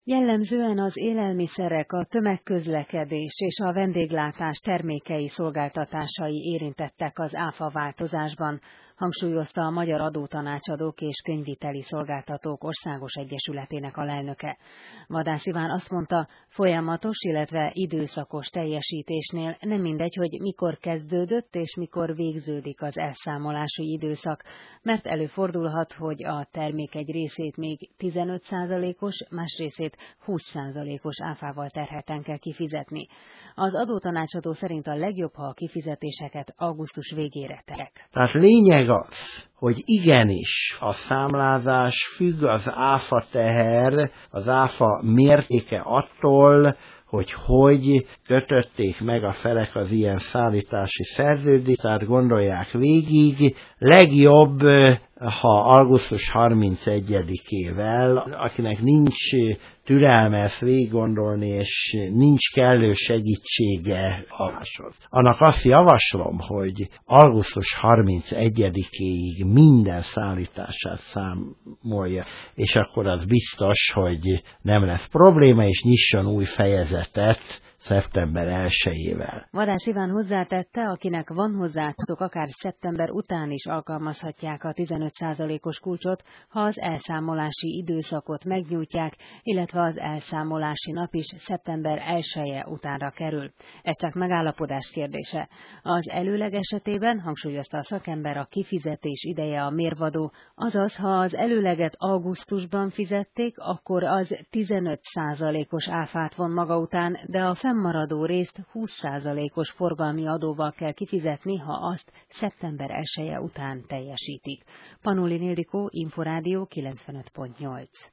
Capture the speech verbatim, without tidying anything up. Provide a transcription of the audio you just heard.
Jellemzően az élelmiszerek, a tömegközlekedés és a vendéglátás termékei szolgáltatásai érintettek az áfa változásban, hangsúlyozta a Magyar Adótanácsadók és Könyvviteli Szolgáltatók Országos Egyesületének alelnöke. Vadász Iván azt mondta, folyamatos, illetve időszakos teljesítésnél nem mindegy, hogy mikor kezdődött és mikor végződik az elszámolási időszak, mert előfordulhat, hogy a termék egy részét még tizenöt százalékos, más részét húsz százalékos áfával terhelten kell kifizetni. Az adótanácsadó szerint a legjobb, ha a kifizetéseket augusztus végére terek. Tehát lényeg az, hogy igenis a számlázás függ az áfa teher, az áfa mértéke attól, hogy hogy kötötték meg a felek az ilyen szállítási szerződést, tehát gondolják végig, legjobb, ha augusztus harmincegyedikével, akinek nincs türelme ezt végig gondolni, és nincs kellő segítsége a máshoz. Annak azt javaslom, hogy augusztus harmincegyedikéig minden szállítását számolja, és akkor az biztos, hogy nem lesz probléma, és nyisson új fejezetet szeptember elsejével. Vadász Iván hozzátette, akinek van hozzá, azok akár szeptember után is alkalmazhatják a tizenöt százalékos kulcsot, ha az elszámolási időszakot megnyújtják, illetve az elszámolási nap is szeptember elseje utánra kerül. Ez csak megállapodás kérdése. Az előleg esetében, hangsúlyozta a szakember, a kifizetés ideje a mérvadó, azaz, ha az előleget augusztusban fizették, akkor az tizenöt százalékos áfát von maga után, de a fennmaradó részt húsz százalékos forgalmi adóval kell kifizetni, ha azt szeptember elseje után teljesítik. Panolin Ildikó, Inforádió kilencvenöt pont nyolc.